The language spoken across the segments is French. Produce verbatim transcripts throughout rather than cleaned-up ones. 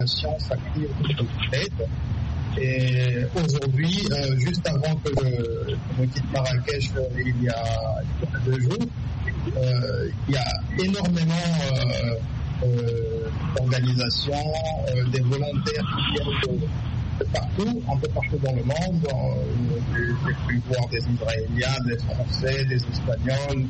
s'active contre l'aide. Et aujourd'hui, euh, juste avant que je, je quitte Marrakech euh, il, y a, il y a deux jours, euh, il y a énormément euh, euh, d'organisations, euh, des volontaires qui viennent de, de partout, un peu partout dans le monde. Euh, j'ai pu voir des Israéliens, des Français, des Espagnols,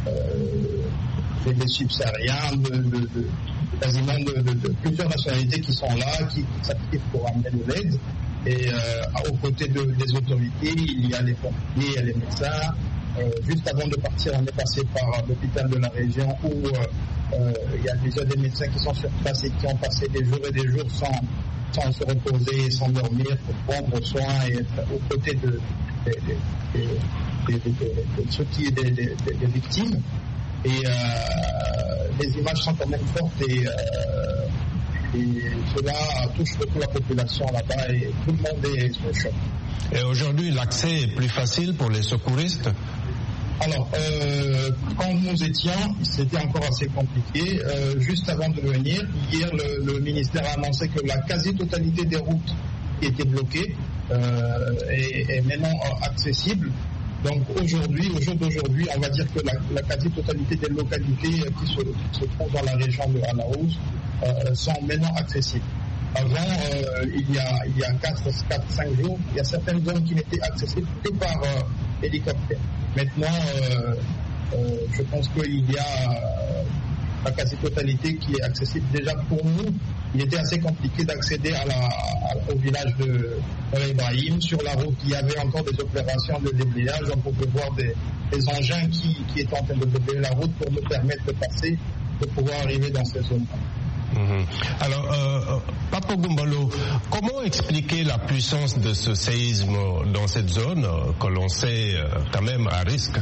euh, des subsahariens, de, de, de, quasiment de, de, de plusieurs nationalités qui sont là, qui, qui s'activent pour amener de l'aide. Et euh, aux côtés de, des autorités, il y a les pompiers, il y a les médecins. Euh, juste avant de partir, on est passé par l'hôpital de la région où euh, euh, il y a déjà des médecins qui sont sur place et qui ont passé des jours et des jours sans, sans se reposer, sans dormir, pour prendre soin et être aux côtés de, de, de, de, de, de, de, de ceux qui des, des, des victimes. Et euh, les images sont quand même fortes et, euh, et cela touche beaucoup la population là-bas et tout le monde est sous choc. Et aujourd'hui, l'accès est plus facile pour les secouristes? Alors, euh, quand nous étions, c'était encore assez compliqué. Euh, juste avant de venir, hier, le, le ministère a annoncé que la quasi-totalité des routes qui étaient bloquées euh, est, est maintenant accessible. Donc aujourd'hui, au jour d'aujourd'hui, on va dire que la, la quasi-totalité des localités qui se, qui se trouvent dans la région de Alaouz euh, sont maintenant accessibles. Avant, euh, il y a il y a quatre cinq jours, il y a certaines zones qui n'étaient accessibles que par euh, hélicoptère. Maintenant, euh, euh, je pense qu'il y a euh, la quasi-totalité qui est accessible. Déjà pour nous, il était assez compliqué d'accéder à la, à, au village de Ibrahim. Sur la route, il y avait encore des opérations de déblayage. On pouvait voir des, des engins qui, qui étaient en train de déblayer la route pour nous permettre de passer, de pouvoir arriver dans ces zones. Mmh. Alors, euh, Papa Goumbalo, comment expliquer la puissance de ce séisme dans cette zone euh, que l'on sait euh, quand même à risque?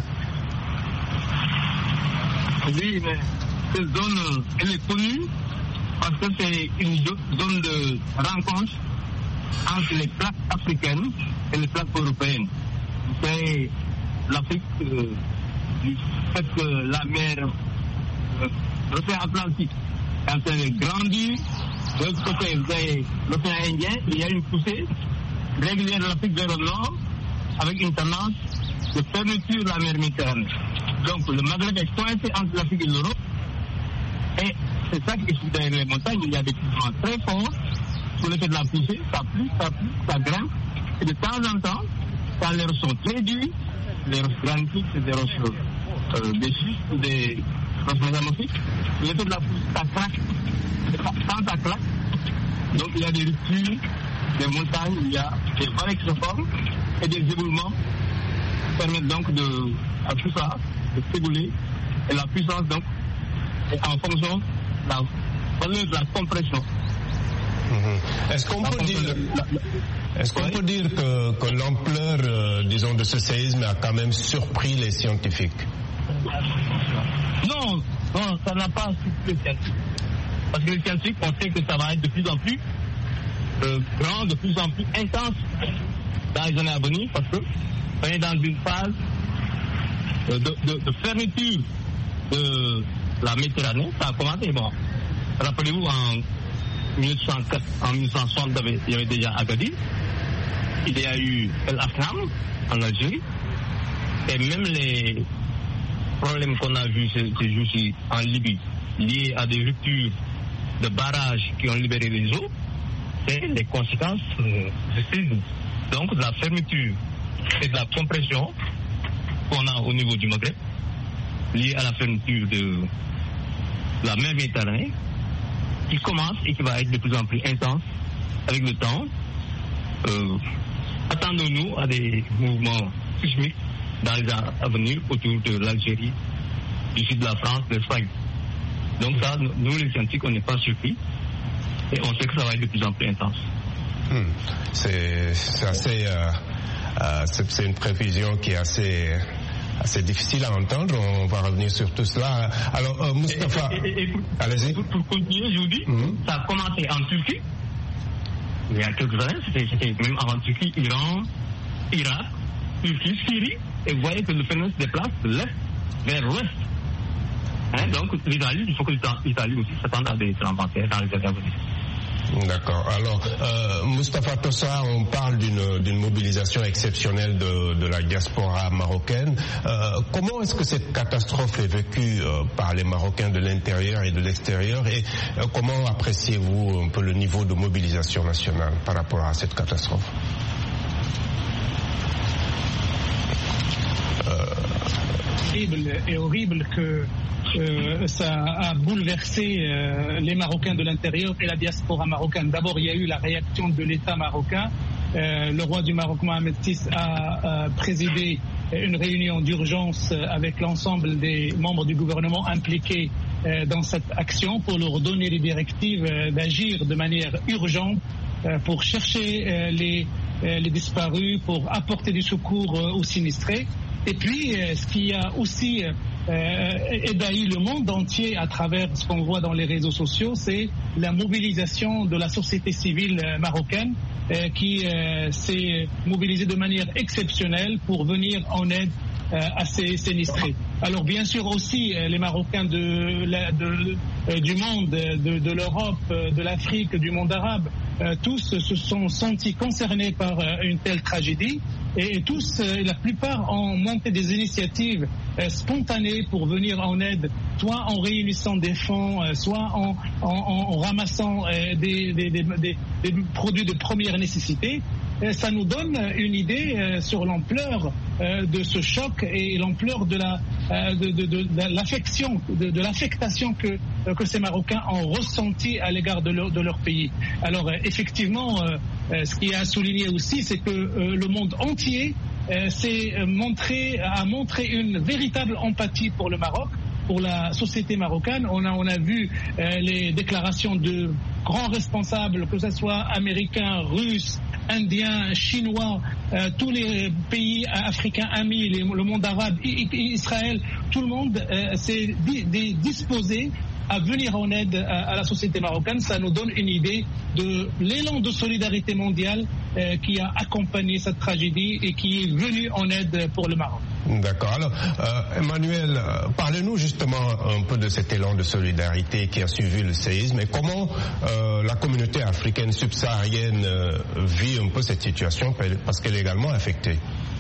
Oui, mais cette zone, elle est connue parce que c'est une zone de rencontre entre les plaques africaines et les plaques européennes. C'est l'Afrique euh, du fait que la mer, euh, l'océan Atlantique, quand elle grandit, de l'autre côté, vous avez l'océan Indien, il y a une poussée régulière de l'Afrique vers le nord, avec une tendance de fermeture de la mer Méditerranée. Donc le Maghreb est coincé entre l'Afrique et l'Europe, et c'est ça qui est derrière les montagnes, il y a des coulements très forts, sous l'effet de la poussée, ça pousse, ça pousse, ça grimpe, et de temps en temps, quand les roches sont très dures, les roches granitiques, c'est des roches euh, des schistes, des roches métamorphiques, l'effet de la poussée, ça craque, quand ça claque, donc il y a des ruptures, des montagnes, il y a des vallées qui se forment, et des éboulements permettent donc de, à tout ça, de s'ébouler, et la puissance donc est en fonction de la valeur de la compression. Mmh. Est-ce qu'on peut dire, est-ce qu'on peut dire que, que l'ampleur, euh, disons, de ce séisme a quand même surpris les scientifiques? Non, non, ça n'a pas surpris les scientifiques. Parce que les scientifiques pensaient que ça va être de plus en plus euh, grand, de plus en plus intense dans les années à venir, parce que on est dans une phase de, de, de fermeture de la Méditerranée. Ça a commencé, bon, rappelez-vous, en mille neuf cent quatre, en mille neuf cent soixante, il y avait déjà Agadir, il y a eu El Afram en Algérie, et même les problèmes qu'on a vus ces, ces jours-ci en Libye, liés à des ruptures de barrages qui ont libéré les eaux, c'est les conséquences euh, de séisme. Donc de la fermeture et de la compression qu'on a au niveau du Maghreb, liée à la fermeture de la mer Méditerranée, qui commence et qui va être de plus en plus intense avec le temps. Euh, attendons-nous à des mouvements sismiques dans les années à venir autour de l'Algérie, du sud de la France, de l'Espagne. Donc ça, nous les scientifiques, on n'est pas surpris et on sait que ça va être de plus en plus intense. Hmm. C'est, c'est assez, euh, euh, c'est, c'est une prévision qui est assez, assez difficile à entendre. On va revenir sur tout cela. Alors, euh, Moustapha, et, et, et pour, allez-y. Pour, pour continuer, je vous dis, mm-hmm. ça a commencé en Turquie. Il y a quelques années, c'était, c'était même avant Turquie, Iran, Irak, Turquie, Syrie. Et vous voyez que le phénomène se déplace de l'est vers l'ouest. Hein, donc l'Italie, il faut que l'Italie aussi s'attende à des tremblements de terre dans les années à venir. D'accord. Alors, euh, Moustapha Tossa, on parle d'une, d'une mobilisation exceptionnelle de, de la diaspora marocaine. Euh, comment est-ce que cette catastrophe est vécue euh, par les Marocains de l'intérieur et de l'extérieur, et euh, comment appréciez-vous un peu le niveau de mobilisation nationale par rapport à cette catastrophe? Horrible et horrible que euh, ça a bouleversé euh, les Marocains de l'intérieur et la diaspora marocaine. D'abord, il y a eu la réaction de l'État marocain. Euh, le roi du Maroc, Mohamed six, a, a présidé une réunion d'urgence avec l'ensemble des membres du gouvernement impliqués euh, dans cette action pour leur donner les directives euh, d'agir de manière urgente euh, pour chercher euh, les, euh, les disparus, pour apporter du secours euh, aux sinistrés. Et puis, euh, ce qui a aussi euh, ébahi le monde entier à travers ce qu'on voit dans les réseaux sociaux, c'est la mobilisation de la société civile euh, marocaine euh, qui euh, s'est mobilisée de manière exceptionnelle pour venir en aide euh, à ces sinistrés. Alors bien sûr aussi euh, les Marocains de, la, de, euh, du monde, de, de l'Europe, euh, de l'Afrique, du monde arabe, euh, tous se sont sentis concernés par euh, une telle tragédie. Et tous, euh, la plupart ont monté des initiatives euh, spontanées pour venir en aide, soit en réunissant des fonds, euh, soit en, en, en ramassant euh, des, des, des, des, des produits de première nécessité. Et ça nous donne une idée euh, sur l'ampleur euh, de ce choc et l'ampleur de la euh, de, de, de, de l'affection, de, de l'affectation que euh, que ces Marocains ont ressenti à l'égard de leur de leur pays. Alors euh, effectivement, euh, euh, ce qui est à souligner aussi, c'est que euh, le monde entier euh, s'est montré a montré une véritable empathie pour le Maroc, pour la société marocaine. On a, on a vu euh, les déclarations de grands responsables, que ce soit américains, russes, indiens, chinois, euh, tous les pays africains amis, les, le monde arabe, Israël, tout le monde euh, s'est di, di, disposé à venir en aide à, à la société marocaine. Ça nous donne une idée de l'élan de solidarité mondiale euh, qui a accompagné cette tragédie et qui est venu en aide pour le Maroc. D'accord. Alors, euh, Emmanuel, euh, parlez-nous justement un peu de cet élan de solidarité qui a suivi le séisme et comment euh, la communauté africaine subsaharienne euh, vit un peu cette situation parce qu'elle est également affectée.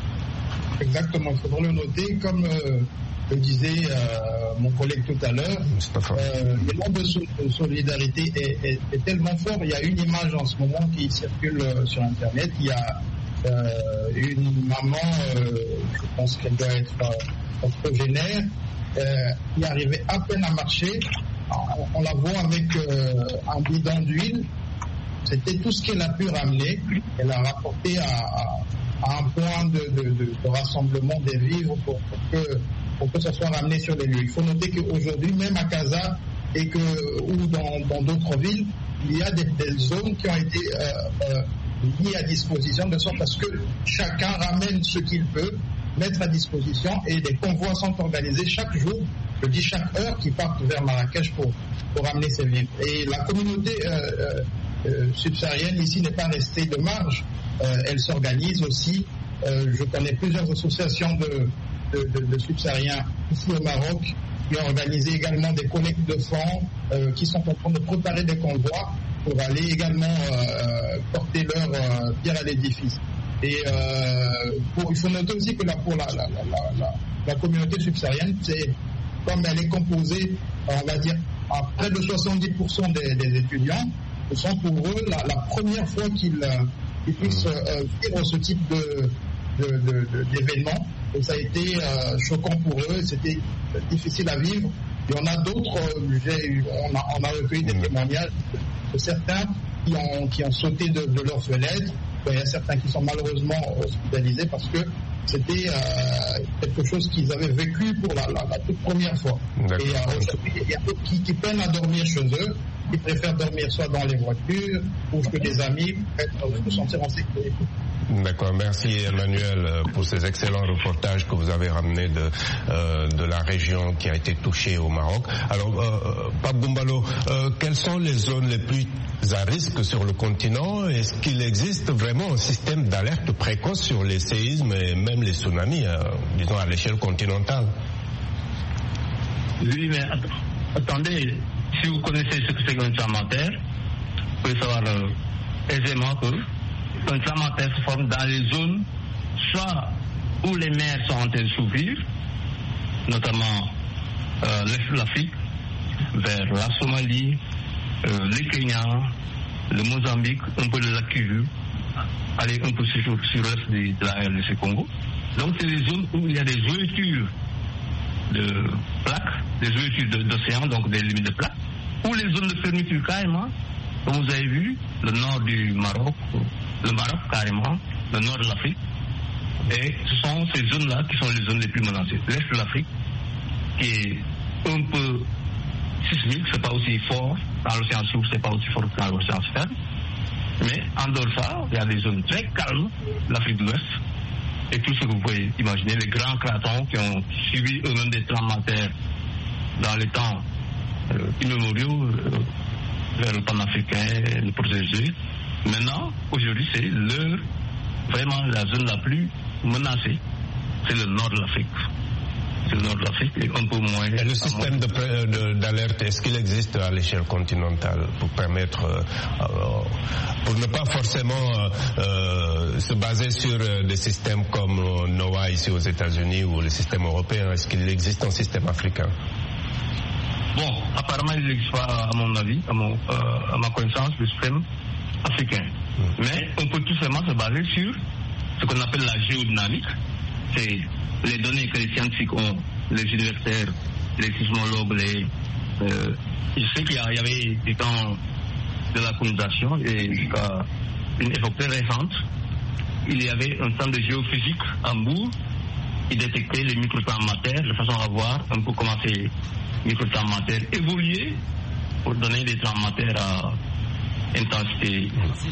Exactement, il faudra le noter, comme euh, le disait euh, mon collègue tout à l'heure, euh, l'élan de solidarité est, est, est tellement fort. Il y a une image en ce moment qui circule sur Internet. Il y a euh, une maman, euh, je pense qu'elle doit être euh, octogénaire, euh, qui arrivait à peine à marcher. On, on la voit avec euh, un bidon d'huile. C'était tout ce qu'elle a pu ramener. Elle a rapporté à, à, à un point de, de, de, de rassemblement des vivres pour, pour, que, pour que ça soit ramené sur les lieux. Il faut noter qu'aujourd'hui, même à Casa et que, ou dans, dans d'autres villes, il y a des, des zones qui ont été euh, euh, mis à disposition de sorte à ce que chacun ramène ce qu'il peut mettre à disposition et des convois sont organisés chaque jour, je dis chaque heure, qui partent vers Marrakech pour, pour ramener ces vivres. Et la communauté euh, euh, subsaharienne ici n'est pas restée de marge, euh, elle s'organise aussi. Euh, je connais plusieurs associations de, de, de, de subsahariens ici au Maroc qui ont organisé également des collectes de fonds, euh, qui sont en train de préparer des convois pour aller également euh, porter leur euh, pierre à l'édifice. Et euh, pour, il faut noter aussi que là, pour la, la, la, la, la communauté subsaharienne, c'est, comme elle est composée, on va dire, à près de soixante-dix pour cent des, des étudiants, ce sont pour eux la, la première fois qu'ils, qu'ils puissent euh, vivre ce type de, de, de, de, d'événement. Et ça a été euh, choquant pour eux, c'était difficile à vivre. Il y en a d'autres, j'ai, on, a, on a recueilli des témoignages de certains qui ont, qui ont sauté de, de leurs fenêtres. Il y a certains qui sont malheureusement hospitalisés parce que c'était euh, quelque chose qu'ils avaient vécu pour la, la, la toute première fois. D'accord. Et euh, il y a d'autres qui, qui peinent à dormir chez eux, qui préfèrent dormir soit dans les voitures ou que des amis pour se sentir en sécurité. D'accord, merci Emmanuel pour ces excellents reportages que vous avez ramenés de, euh, de la région qui a été touchée au Maroc. Alors, euh, Pape Goumbalo, euh, quelles sont les zones les plus à risque sur le continent? Est-ce qu'il existe vraiment un système d'alerte précoce sur les séismes et même les tsunamis, euh, disons à l'échelle continentale? Oui, mais attendez, si vous connaissez ce que c'est qu'un tremblement de terre, pouvez savoir euh, aisément qu'un tremblement de terre se forme dans les zones soit où les mers sont en train de s'ouvrir, notamment euh, l'est de l'Afrique, vers la Somalie, euh, le Kenya, le Mozambique, un peu le lac Kivu, aller un peu sur, sur l'est de, de la R D C Congo. Donc c'est des zones où il y a des ouvertures de plaques, des ouvertures d'océan, donc des limites de plaques, ou les zones de fermeture carrément, comme vous avez vu, le nord du Maroc, le Maroc carrément, le nord de l'Afrique. Et ce sont ces zones-là qui sont les zones les plus menacées. L'est de l'Afrique, qui est un peu sismique, c'est pas aussi fort, dans l'océan Sud, c'est pas aussi fort que dans l'océan Sud. Mais en dehors de ça, il y a des zones très calmes, l'Afrique de l'Ouest, et tout ce que vous pouvez imaginer, les grands cratons qui ont subi eux-mêmes des tremblements de terre dans les temps euh, immémoriaux, euh, vers le Panafricain, le protégé. Maintenant, aujourd'hui, c'est leur, vraiment la zone la plus menacée. C'est le nord de l'Afrique. C'est le nord de l'Afrique et un peu moins. Et le système de, de, d'alerte, est-ce qu'il existe à l'échelle continentale pour permettre, euh, pour ne pas forcément euh, se baser sur des systèmes comme NOAA ici aux États-Unis ou le système européen? Est-ce qu'il existe un système africain? Bon, apparemment, il n'existe pas, à mon avis, à, mon, euh, à ma connaissance, le système africain. Mmh. Mais on peut tout simplement se baser sur ce qu'on appelle la géodynamique. C'est les données que les scientifiques ont, les universitaires, les sismologues, les... Euh, je sais qu'il y, a, il y avait du temps de la colonisation et jusqu'à une époque très récente, il y avait un centre de géophysique à Hambourg qui détectait les micro-tremblements de terre de façon à voir un peu comment ces micro-tremblements de terre évoluaient pour donner des tremblements de terre à intensité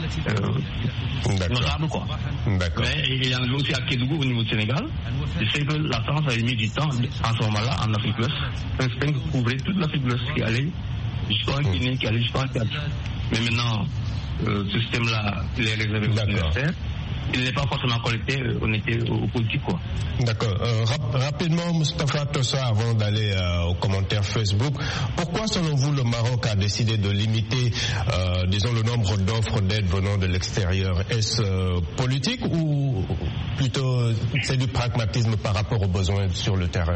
euh, notable, quoi. D'accord. Mais il y en avait aussi à Kédougou au niveau du Sénégal. Je sais que la France avait mis du temps en ce moment-là en Afrique de l'Ouest. Un système qui couvrait toute l'Afrique de l'Ouest, qui allait jusqu'en Guinée, qui allait jusqu'en Tchad. Mais maintenant, euh, ce système-là, il est réservé aux universitaires. Il n'est pas forcément collecté, on était au politique, quoi. D'accord. Euh, rap- rapidement, Moustapha Tossa, avant d'aller euh, aux commentaires Facebook, pourquoi selon vous le Maroc a décidé de limiter, euh, disons, le nombre d'offres d'aide venant de l'extérieur? Est-ce euh, politique ou plutôt c'est du pragmatisme par rapport aux besoins sur le terrain?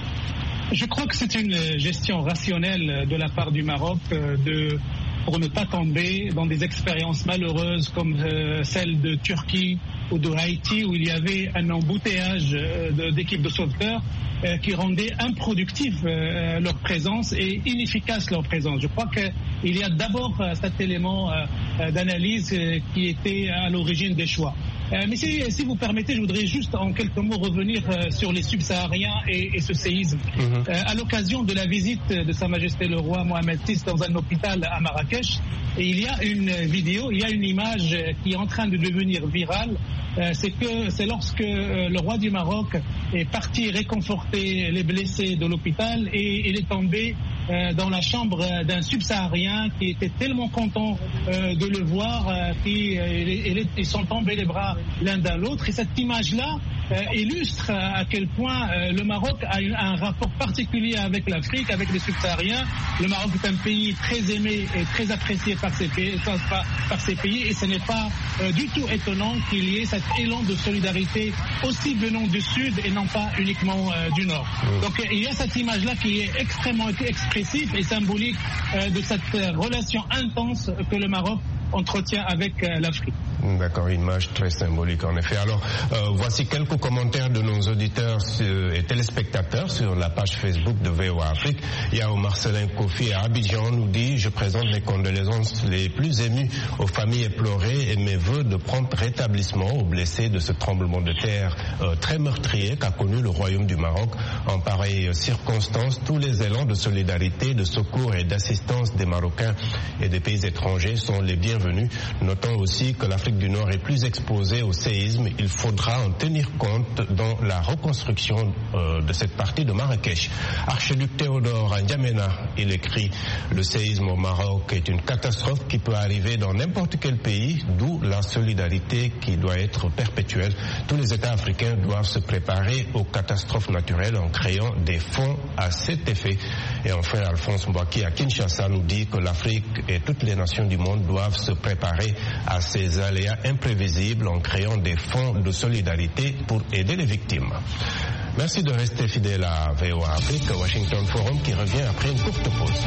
Je crois que c'est une gestion rationnelle de la part du Maroc euh, de pour ne pas tomber dans des expériences malheureuses comme euh, celle de Turquie ou de Haïti où il y avait un embouteillage euh, de, d'équipes de sauveteurs euh, qui rendait improductif euh, leur présence et inefficace leur présence. Je crois qu'il y a d'abord euh, cet élément euh, d'analyse euh, qui était à l'origine des choix. Euh, mais si, si vous permettez, je voudrais juste en quelques mots revenir euh, sur les subsahariens et, et ce séisme. Mmh. Euh, à l'occasion de la visite de Sa Majesté le Roi Mohamed six dans un hôpital à Marrakech, et il y a une vidéo, il y a une image qui est en train de devenir virale. Euh, c'est que c'est lorsque euh, le roi du Maroc est parti réconforter les blessés de l'hôpital et il est tombé euh, dans la chambre d'un subsaharien qui était tellement content euh, de le voir euh, qu'ils euh, ils sont tombés les bras l'un dans l'autre. Et cette image-là euh, illustre à quel point euh, le Maroc a un, un rapport particulier avec l'Afrique, avec les subsahariens. Le Maroc est un pays très aimé et très apprécié par ces pays, par, par ces pays et ce n'est pas euh, du tout étonnant qu'il y ait cet élan de solidarité aussi venant du Sud et non pas uniquement euh, du Nord. Donc il y a cette image-là qui est extrêmement expressive et symbolique euh, de cette euh, relation intense que le Maroc entretient avec euh, l'Afrique. D'accord, une image très symbolique en effet. Alors, euh, voici quelques commentaires de nos auditeurs sur, et téléspectateurs sur la page Facebook de V O A Afrique. Il y a Marcelin Kofi à Abidjan nous dit « Je présente mes condoléances les plus émues aux familles éplorées et mes vœux de prompt rétablissement aux blessés de ce tremblement de terre euh, très meurtrier qu'a connu le Royaume du Maroc. En pareille circonstance, tous les élans de solidarité, de secours et d'assistance des Marocains et des pays étrangers sont les bienvenus bienvenue. Notons aussi que l'Afrique du Nord est plus exposée au séisme. Il faudra en tenir compte dans la reconstruction euh, de cette partie de Marrakech. Archiduc Théodore N'Djamena, il écrit « Le séisme au Maroc est une catastrophe qui peut arriver dans n'importe quel pays, d'où la solidarité qui doit être perpétuelle. Tous les États africains doivent se préparer aux catastrophes naturelles en créant des fonds à cet effet. » Et enfin, Alphonse Mbouaki à Kinshasa nous dit que l'Afrique et toutes les nations du monde doivent se préparer à ces aléas imprévisibles en créant des fonds de solidarité pour aider les victimes. Merci de rester fidèle à V O A Afrique, Washington Forum qui revient après une courte pause.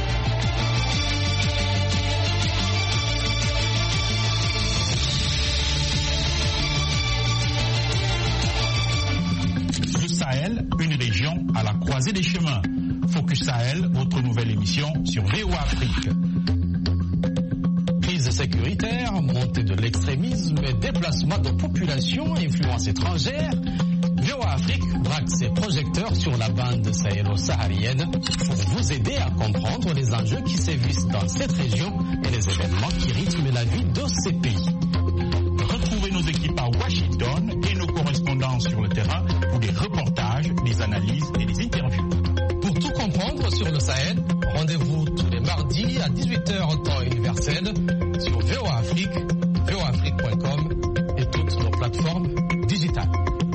Le Sahel, une région à la croisée des chemins. Focus Sahel, votre nouvelle émission sur V O A Afrique. Crise sécuritaire, montée de l'extrémisme, déplacement de populations, influence étrangère. V O A Afrique braque ses projecteurs sur la bande sahélo-saharienne pour vous aider à comprendre les enjeux qui sévissent dans cette région et les événements qui rythment la vie de ces pays. Retrouvez nos équipes à Washington et nos correspondants sur le terrain pour des reportages, des analyses et des interviews. Pour tout comprendre sur le Sahel, rendez-vous tous les mardis à dix-huit heures temps universel sur V O A Afrique, V O A Afrique point com et toutes nos plateformes digitales.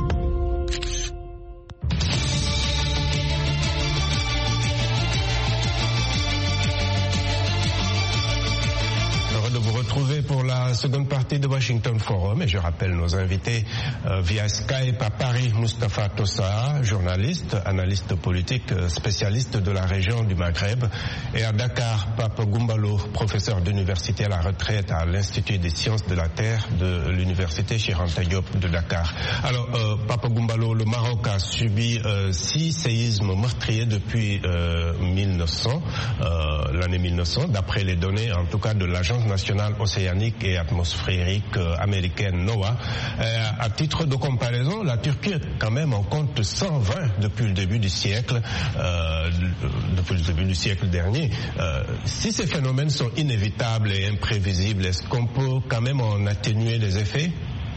De vous retrouver pour la seconde partie de Washington Forum et je rappelle nos invités euh, via Skype à Paris, Moustapha Tossa, journaliste, analyste politique, spécialiste de la région du Maghreb, et à Dakar, Pape Goumbalo, professeur d'université à la retraite à l'Institut des sciences de la Terre de l'université Cheikh Anta Diop de Dakar. Alors, euh, Pape Goumbalo, le Maroc a subi euh, six séismes meurtriers depuis euh, mille neuf cents, euh, l'année mille neuf cents, d'après les données en tout cas de l'Agence nationale océanique et atmosphérique euh, américaine NOAA. Euh, à titre de comparaison, la Turquie quand même en compte cent vingt depuis le début du siècle, euh, depuis le début du siècle dernier. Euh, si ces phénomènes sont inévitables et imprévisibles, est-ce qu'on peut quand même en atténuer les effets?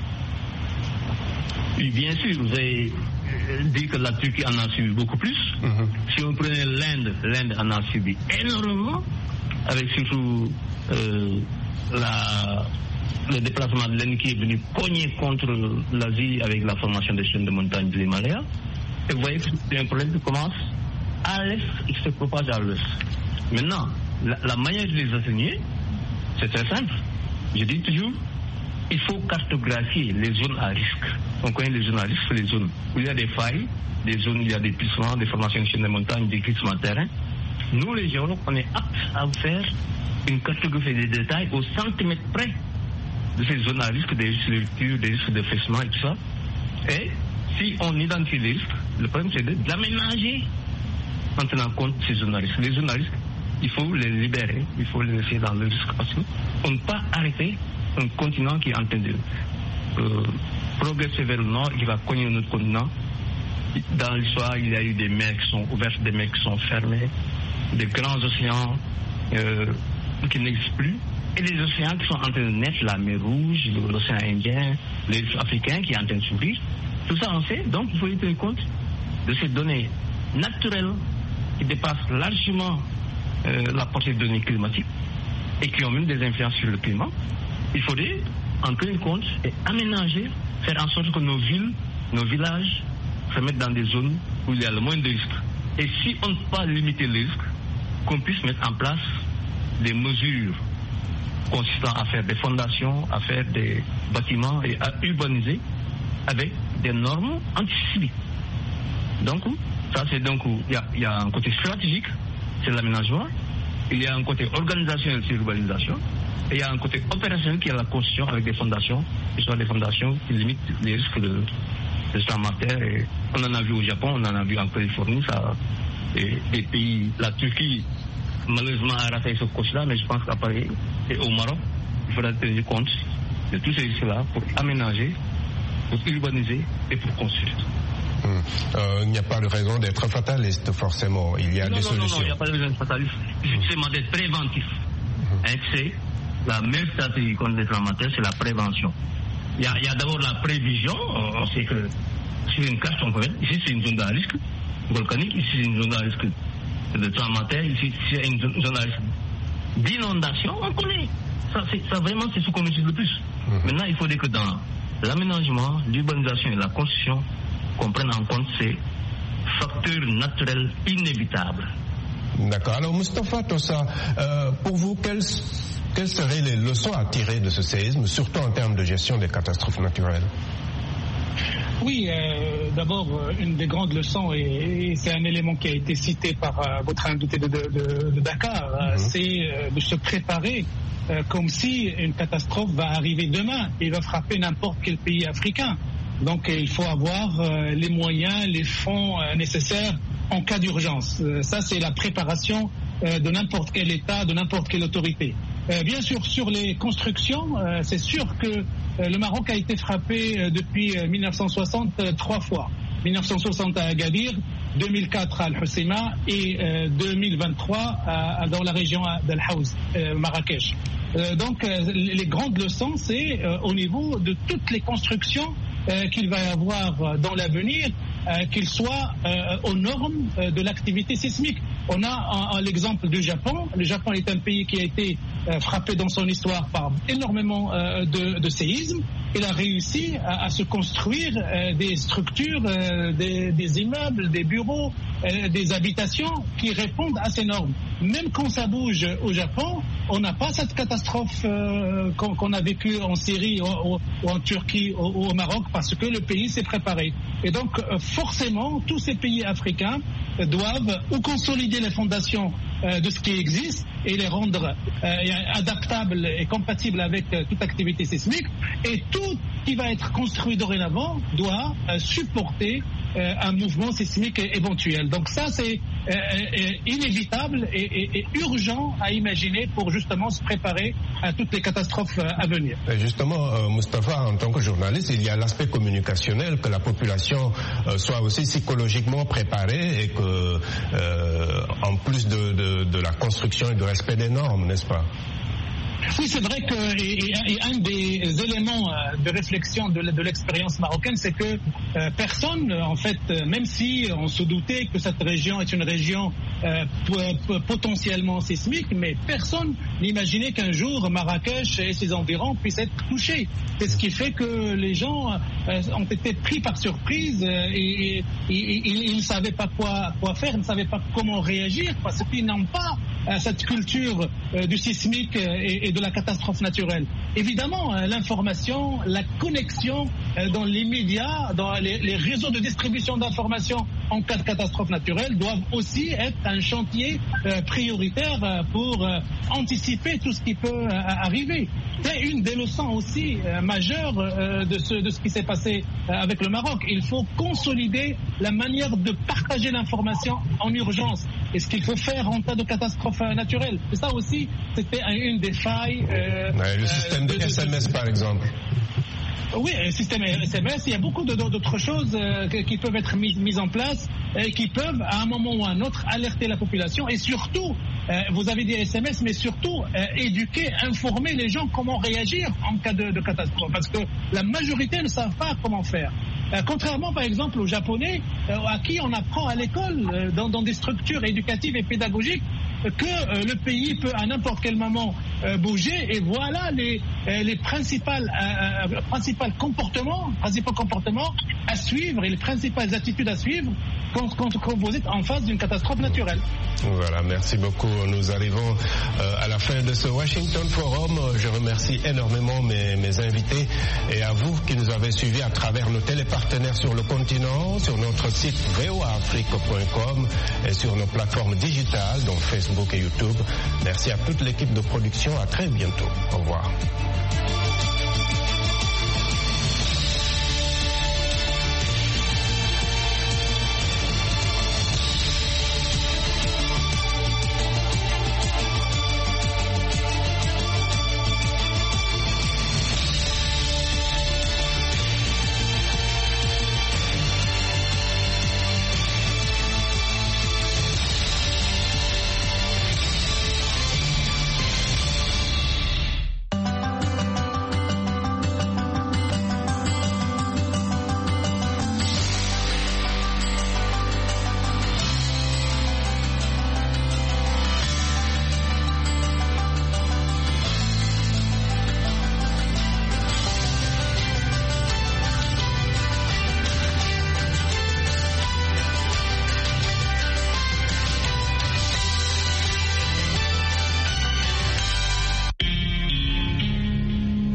Oui, bien sûr, vous avez dit que la Turquie en a subi beaucoup plus. Mm-hmm. Si on prenait l'Inde, l'Inde en a subi énormément, avec surtout euh, la, le déplacement de l'Inde qui est venu cogner contre l'Asie avec la formation des chaînes de montagne de l'Himalaya. Et vous voyez que c'est un problème qui commence à l'est et qui se propage à l'ouest. Maintenant, la, la manière de les atténuer, c'est très simple. Je dis toujours, il faut cartographier les zones à risque. On connaît les zones à risque, c'est les zones où il y a des failles, des zones où il y a des glissements, des formations de chaînes de montagne, des glissements de terrain. Nous, les géologues, on est aptes à faire une cartographie des détails au centimètre près de ces zones à risque, des risques de rupture, des risques de faissement et tout ça. Et si on identifie les risques, le problème c'est d'aménager en tenant compte de ces zones à risque. Les zones à risque, il faut les libérer, il faut les laisser dans le risque parce qu'on ne peut pas arrêter un continent qui est en train de euh, progresser vers le nord, qui va cogner notre continent. Dans l'histoire, il y a eu des mers qui sont ouvertes, des mers qui sont fermées, des grands océans euh, qui n'existent plus, et les océans qui sont en train de naître, la mer Rouge, l'océan Indien, les Africains qui sont en train de s'ouvrir. Tout ça on sait, donc il faut y tenir compte de ces données naturelles qui dépassent largement euh, la portée de données climatiques et qui ont même des influences sur le climat. Il faudrait en tenir compte et aménager, faire en sorte que nos villes, nos villages se mettent dans des zones où il y a le moins de risques. Et si on ne peut pas limiter les risques, qu'on puisse mettre en place des mesures consistant à faire des fondations, à faire des bâtiments et à urbaniser avec des normes antisismiques. Donc, ça c'est donc, il y a, il y a un côté stratégique, c'est l'aménagement, il y a un côté organisationnel, c'est l'urbanisation, et il y a un côté opérationnel qui est la construction avec des fondations, qui sont des fondations qui limitent les risques de, de tremblement de terre. Et on en a vu au Japon, on en a vu en Californie, ça, et des pays, la Turquie, malheureusement a raté ce coach-là, mais je pense qu'à Paris et au Maroc, il faudra tenir compte de tous ces risques-là pour aménager, pour urbaniser et pour construire. Hum. Euh, il n'y a pas de raison d'être fataliste, forcément. Il y a non, des non, solutions. Non, non, il n'y a pas de raison d'être fataliste. C'est justement d'être préventif. Hum. Hein, c'est la meilleure stratégie contre les tremblements de terre, c'est la prévention. Il y a, il y a d'abord la prévision. On sait que sur une carte, on peut mettre, ici c'est une zone à risque volcanique, ici c'est une zone à risque de tremblement de terre, ici c'est une zone à risque d'inondation, on connaît. Ça, c'est, ça vraiment, c'est ce qu'on utilise le plus. Mmh. Maintenant, il faudrait que dans l'aménagement, l'urbanisation et la construction, qu'on prenne en compte ces facteurs naturels inévitables. D'accord. Alors, Moustapha Tossa, euh, pour vous, quelles, quelles seraient les leçons à tirer de ce séisme, surtout en termes de gestion des catastrophes naturelles? Oui, euh, d'abord, une des grandes leçons, et, et c'est un élément qui a été cité par euh, votre invité de, de, de, de Dakar, mmh. c'est euh, de se préparer euh, comme si une catastrophe va arriver demain et va frapper n'importe quel pays africain. Donc il faut avoir euh, les moyens, les fonds euh, nécessaires en cas d'urgence. Euh, ça, c'est la préparation euh, de n'importe quel État, de n'importe quelle autorité. Euh, bien sûr, sur les constructions, euh, c'est sûr que euh, le Maroc a été frappé euh, depuis euh, mille neuf cent soixante euh, trois fois. mille neuf cent soixante à Agadir, deux mille quatre à Al-Hoceima et euh, deux mille vingt-trois à, à, dans la région d'Al Haouz, euh, Marrakech. Euh, donc euh, les grandes leçons, c'est euh, au niveau de toutes les constructions euh, qu'il va y avoir dans l'avenir, euh, qu'ils soient euh, aux normes euh, de l'activité sismique. On a en, en l'exemple du Japon. Le Japon est un pays qui a été euh, frappé dans son histoire par énormément euh, de, de séismes. Il a réussi à, à se construire euh, des structures, euh, des, des immeubles, des bureaux, euh, des habitations qui répondent à ces normes. Même quand ça bouge au Japon, on n'a pas cette catastrophe euh, qu'on, qu'on a vécue en Syrie ou, ou en Turquie ou, ou au Maroc, parce que le pays s'est préparé. Et donc euh, forcément, tous ces pays africains euh, doivent ou consolider les fondations euh, de ce qui existe et les rendre euh, adaptables et compatibles avec euh, toute activité sismique, et tout qui va être construit dorénavant doit euh, supporter euh, un mouvement sismique éventuel. Donc ça, c'est euh, euh, inévitable et, et, et urgent à imaginer pour justement se préparer à toutes les catastrophes euh, à venir. Et justement, euh, Moustapha, en tant que journaliste, il y a l'aspect communicationnel, que la population euh, soit aussi psychologiquement préparée et que, euh, en plus de, de, de la construction et du respect des normes, n'est-ce pas? Oui, c'est vrai que et, et un des éléments de réflexion de, de l'expérience marocaine, c'est que euh, personne, en fait, même si on se doutait que cette région est une région euh, p- potentiellement sismique, mais personne n'imaginait qu'un jour Marrakech et ses environs puissent être touchés. C'est ce qui fait que les gens euh, ont été pris par surprise et, et, et, et ils ne savaient pas quoi, quoi faire, ils ne savaient pas comment réagir, parce qu'ils n'ont pas euh, cette culture euh, du sismique et, et de la catastrophe naturelle. Évidemment, euh, l'information, la connexion euh, dans les médias, dans les, les réseaux de distribution d'informations en cas de catastrophe naturelle doivent aussi être un chantier euh, prioritaire euh, pour euh, anticiper tout ce qui peut euh, arriver. C'est une des leçons aussi euh, majeures euh, de, ce, de ce qui s'est passé euh, avec le Maroc. Il faut consolider la manière de partager l'information en urgence et ce qu'il faut faire en cas de catastrophe euh, naturelle. Et ça aussi, c'était une des failles. Euh, ouais, le système de, de S M S, par exemple. Oui, un système S M S, il y a beaucoup de, d'autres choses euh, qui peuvent être mises, mises en place et qui peuvent, à un moment ou à un autre, alerter la population. Et surtout, euh, vous avez dit S M S, mais surtout euh, éduquer, informer les gens comment réagir en cas de, de catastrophe. Parce que la majorité ne savent pas comment faire. Euh, contrairement, par exemple, aux Japonais, euh, à qui on apprend à l'école, euh, dans, dans des structures éducatives et pédagogiques, que euh, le pays peut à n'importe quel moment euh, bouger, et voilà les, euh, les principales, euh, euh, principales comportements, principaux comportements à suivre et les principales attitudes à suivre quand, quand, quand vous êtes en face d'une catastrophe naturelle. Voilà, merci beaucoup. Nous arrivons euh, à la fin de ce Washington Forum. Je remercie énormément mes, mes invités et à vous qui nous avez suivis à travers nos télépartenaires sur le continent, sur notre site v o a afrique point com et sur nos plateformes digitales, donc Facebook et YouTube. Merci à toute l'équipe de production. À très bientôt. Au revoir.